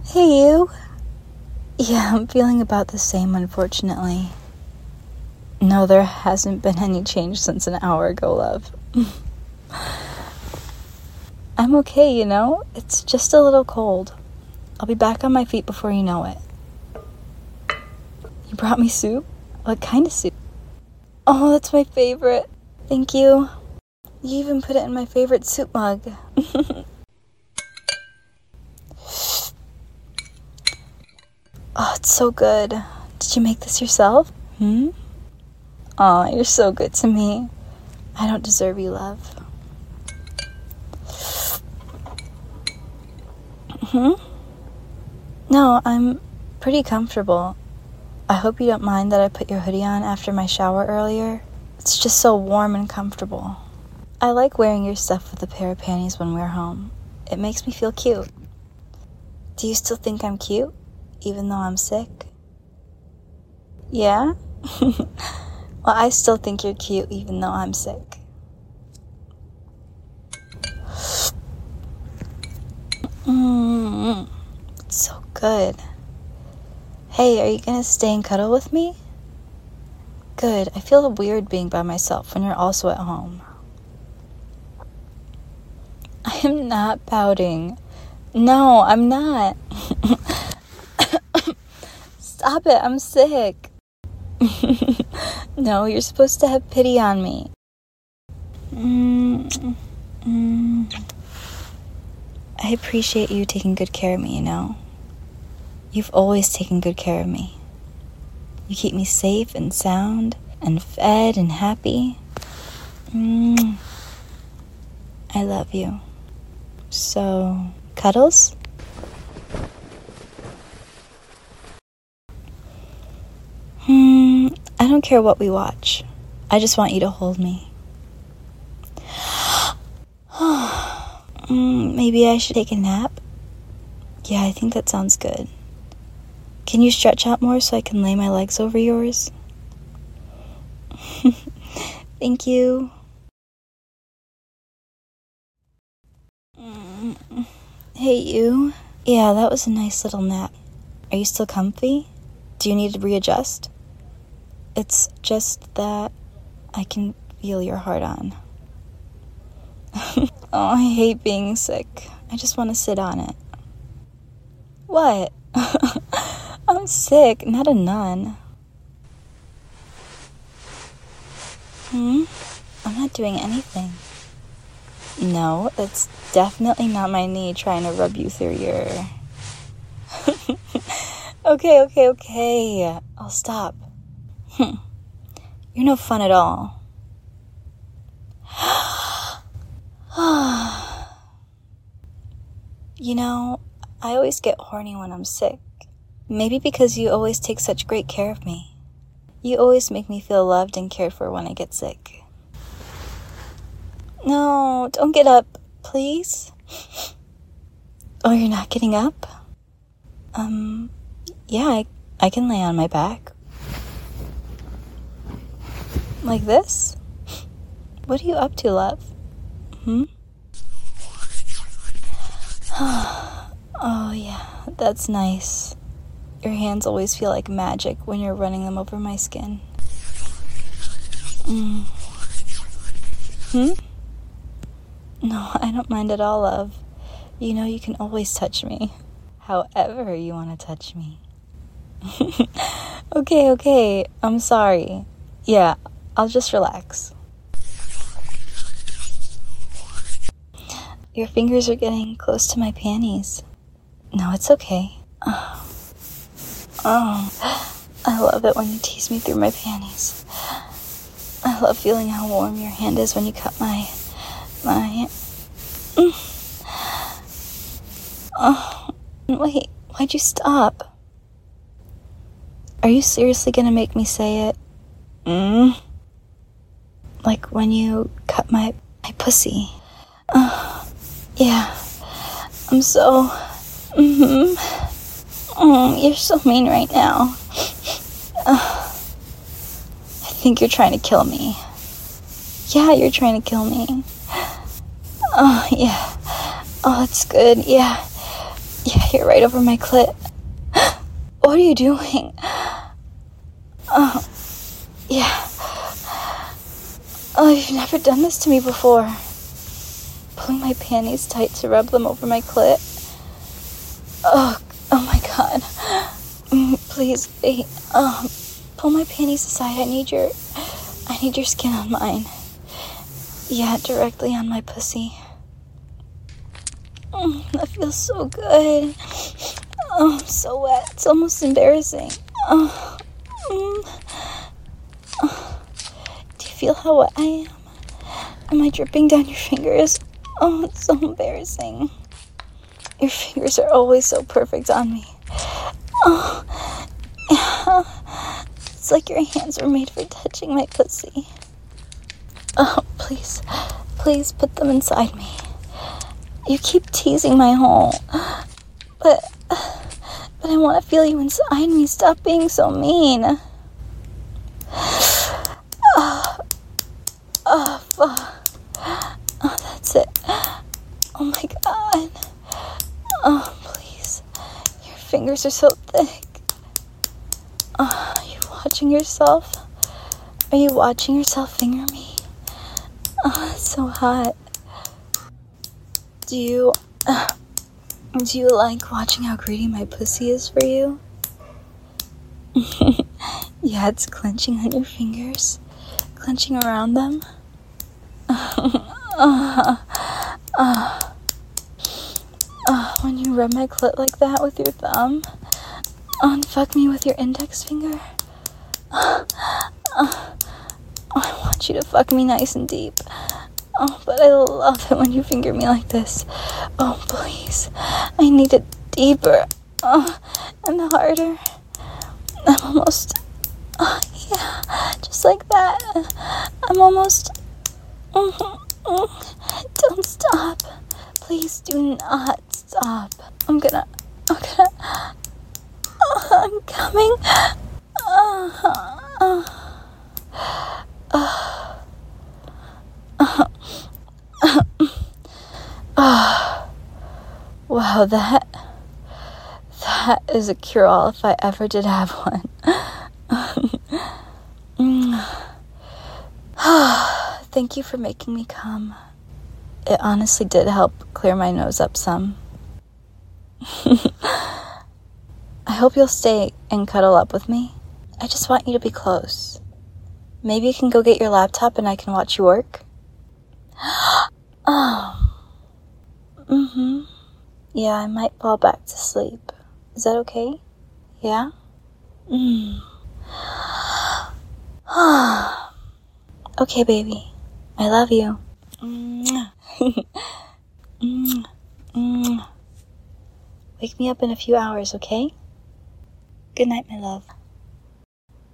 Hey, you. Yeah, I'm feeling about the same, unfortunately. No, there hasn't been any change since an hour ago, love. I'm okay, you know? It's just a little cold. I'll be back on my feet before you know it. You brought me soup? What kind of soup? Oh, that's my favorite. Thank you. You even put it in my favorite soup mug. Oh, it's so good. Did you make this yourself? Aw, you're so good to me. I don't deserve you, love. No, I'm pretty comfortable. I hope you don't mind that I put your hoodie on after my shower earlier. It's just so warm and comfortable. I like wearing your stuff with a pair of panties when we're home. It makes me feel cute. Do you still think I'm cute, even though I'm sick? Yeah? Well, I still think you're cute, even though I'm sick. It's so good. Hey, are you gonna stay and cuddle with me? Good. I feel weird being by myself when you're also at home. I am not pouting. No, I'm not. Stop it, I'm sick. No, you're supposed to have pity on me. I appreciate you taking good care of me, you know? You've always taken good care of me. You keep me safe and sound and fed and happy. I love you. So, cuddles? I don't care what we watch. I just want you to hold me. Maybe I should take a nap? Yeah, I think that sounds good. Can you stretch out more so I can lay my legs over yours? Thank you. Hey, you. Yeah, that was a nice little nap. Are you still comfy? Do you need to readjust? It's just that I can feel your heart on. Oh, I hate being sick. I just want to sit on it. What? I'm sick, not a nun. I'm not doing anything. No, that's definitely not my knee trying to rub you through your... Okay. I'll stop. You're no fun at all. You know, I always get horny when I'm sick. Maybe because you always take such great care of me. You always make me feel loved and cared for when I get sick. No, don't get up, please. Oh, you're not getting up? Yeah, I can lay on my back. Like this? What are you up to, love? Oh, yeah, that's nice. Your hands always feel like magic when you're running them over my skin. No, I don't mind at all, love. You know you can always touch me. However you want to touch me. Okay, I'm sorry. Yeah, I'll just relax. Your fingers are getting close to my panties. No, it's okay. Oh, I love it when you tease me through my panties. I love feeling how warm your hand is when you cut my... Oh, wait, why'd you stop? Are you seriously gonna make me say it? Like when you cut my pussy. Yeah, I'm so... you're so mean right now. I think you're trying to kill me. Yeah, you're trying to kill me. Oh, yeah. Oh, that's good, yeah. Yeah, you're right over my clit. What are you doing? Oh, yeah. Oh, you've never done this to me before. Pulling my panties tight to rub them over my clit. Oh my god. Please, wait. Pull my panties aside. I need your skin on mine. Yeah, directly on my pussy. That feels so good. Oh, I'm so wet. It's almost embarrassing. Do you feel how wet I am? Am I dripping down your fingers? Oh, it's so embarrassing. Your fingers are always so perfect on me. Oh, yeah. It's like your hands were made for touching my pussy. Oh, please put them inside me. You keep teasing my hole. But I want to feel you inside me. Stop being so mean. Oh, fuck. Oh, that's it. Oh my god. Oh, please. Your fingers are so thick. Oh, are you watching yourself? Are you watching yourself finger me? Oh, it's so hot. Do you like watching how greedy my pussy is for you? Yeah, it's clenching on your fingers. Clenching around them. When you rub my clit like that with your thumb. And fuck me with your index finger. I want you to fuck me nice and deep. Oh, but I love it when you finger me like this. Oh, please. I need it deeper. And harder. I'm almost... yeah, just like that. I'm almost... Don't stop. Please do not stop. I'm coming. Wow, that is a cure-all if I ever did have one. Thank you for making me come. It honestly did help clear my nose up some. I hope you'll stay and cuddle up with me. I just want you to be close. Maybe you can go get your laptop and I can watch you work. Yeah, I might fall back to sleep. Is that okay? Yeah? Okay, baby. I love you. Wake me up in a few hours, okay? Good night, my love.